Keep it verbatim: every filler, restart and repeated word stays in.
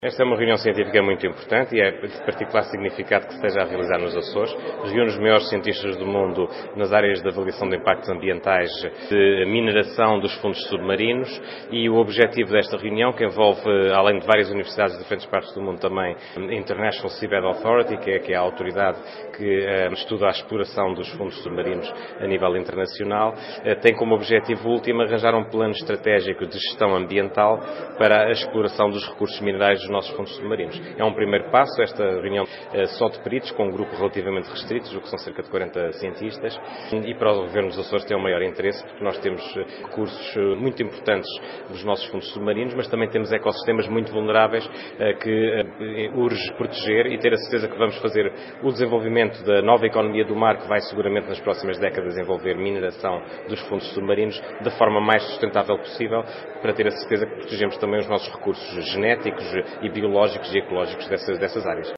Esta é uma reunião científica muito importante e é de particular significado que se esteja a realizar nos Açores. Reúne os maiores cientistas do mundo nas áreas de avaliação de impactos ambientais, de mineração dos fundos submarinos, e o objetivo desta reunião, que envolve, além de várias universidades de diferentes partes do mundo também, a International Seabed Authority, que é, que é a autoridade que uh, estuda a exploração dos fundos submarinos a nível internacional, uh, tem como objetivo último arranjar um plano estratégico de gestão ambiental para a exploração dos recursos minerais dos nossos fundos submarinos. É um primeiro passo, esta reunião uh, só de peritos, com um grupo relativamente restrito, o que são cerca de quarenta cientistas, e para o Governo dos Açores tem um maior interesse, porque nós temos recursos uh, muito importantes dos nossos fundos submarinos, mas também temos ecossistemas muito vulneráveis uh, que uh, urge proteger e ter a certeza que vamos fazer o desenvolvimento da nova economia do mar, que vai seguramente nas próximas décadas envolver mineração dos fundos submarinos da forma mais sustentável possível, para ter a certeza que protegemos também os nossos recursos genéticos e biológicos e ecológicos dessas, dessas áreas.